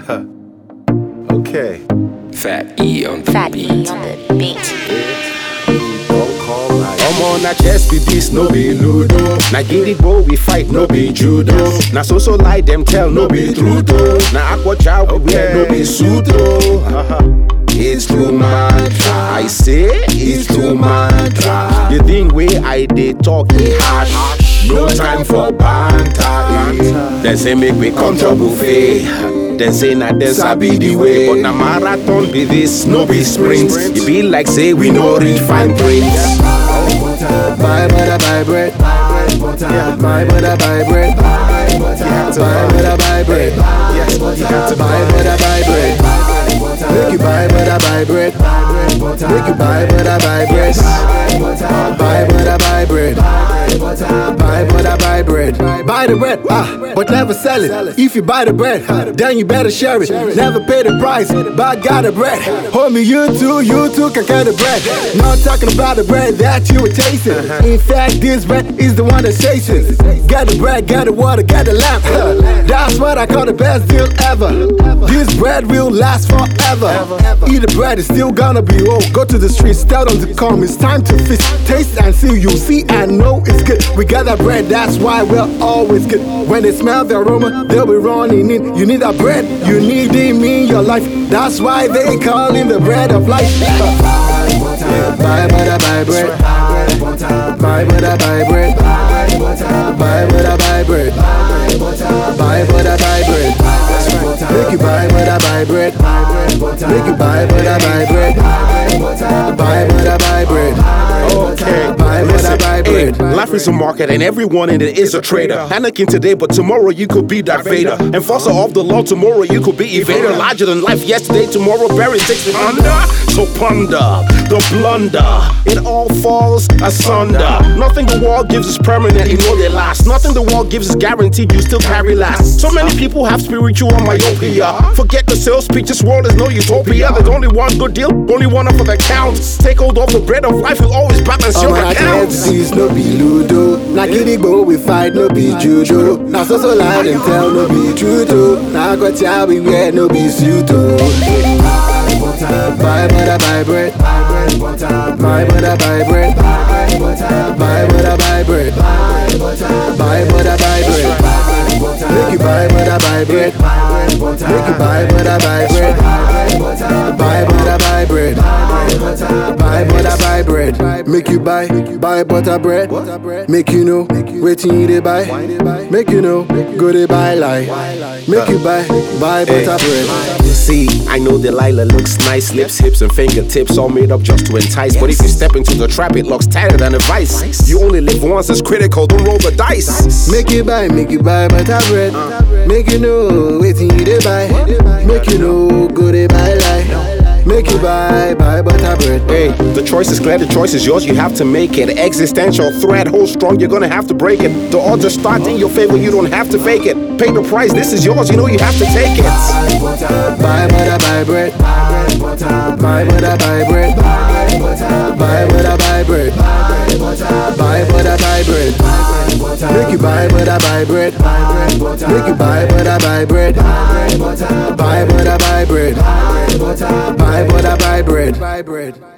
Okay. Fat E on the beat. I'm on a chest be peace, no be ludo. Na gidigbo we fight, no be judo. Na so lie them tell, no be true though. Na aqua child we wear, no be sudo. It's too mantra. I say it's too mantra. The thing way I dey talk e harsh. No time for banter. They say make we come to buffet. Then say na then sabi the way. But na marathon be this, no be sprint. It be like say we no reach fine print. Buy butter, buy bread. Yeah, buy butter, buy bread. Buy butter, buy bread. Yes, you have to buy butter, buy bread. Make you buy butter, buy bread. Make you buy butter, buy bread. Buy butter, buy bread. Buy butter, buy bread. Buy the bread, but never sell it. If you buy the bread, then you better share it. Never pay the price, but I got the bread. Homie, you too can get the bread. Not talking about the bread that you were tasting. In fact, this bread is the one that's chasing. Get the bread, get the water, get the lamp. That's what I call the best deal ever. This bread will last forever. Eat the bread, it's still gonna be old. Go to the streets, tell them to come. It's time to feast. Taste and see, you see and know it's good. We got that bread, that's why we're always good. When they smell the aroma, they'll be running in. You need that bread, you need him in your life. That's why they call him the bread of life. Buy butter, buy bread. Buy butter, buy bread. Buy butter, buy bread. Buy butter, buy bread. Make you buy butter, buy bread. Make you buy butter, buy bread. Buy butter, buy bread. Okay. Buy butter, buy bread. Life is a market and everyone in it is a trader. Anakin today, but tomorrow you could be Darth Vader. Enforcer of the law, tomorrow you could be evader. Larger than life yesterday, tomorrow buried 6 under. So ponder the blunder. It all falls asunder. Nothing the world gives is permanent, you know they last. Nothing the world gives is guaranteed, you still carry last. So many people have spiritual myopia. Forget the sales pitch, this world is no utopia. There's only one good deal, only one offer that counts. Take hold of the bread of life, you'll always balance your accounts. This no be ludo. Na gidigbo we fight, no be judo. Na so lie them tell, no be true though. Na aqua child we wear, no be sudo. Buy butter, buy bread. Buy butter, buy bread. Buy butter, buy bread. Buy butter, buy bread. Make you buy butter, buy bread. Make you buy butter, buy bread. Buy butter, buy bread. Buy butter, buy bread. Make you buy butter bread. Make you know waiting you dey buy. Make you know go dey buy lie. Make you buy butter bread. See, I know Delilah looks nice. Lips, hips, and fingertips all made up just to entice. But if you step into the trap, it looks tighter than a vice. You only live once, it's critical, don't roll the dice. Make you buy butter bread. Make you know waiting you dey buy. Make you know go dey buy lie. Make you buy butter bread. Hey, the choice is clear, the choice is yours, you have to make it. Existential threat, hold strong, you're gonna have to break it. The odds are stacked in your favor, you don't have to fake it. Pay the price, this is yours, you know you have to take it. Buy butter, buy bread. Buy butter, buy bread. Buy butter, buy bread. Buy butter, buy bread. Make you buy butter, buy bread. Make you buy butter, buy bread. Buy butter, buy bread. Buy butter, buy bread.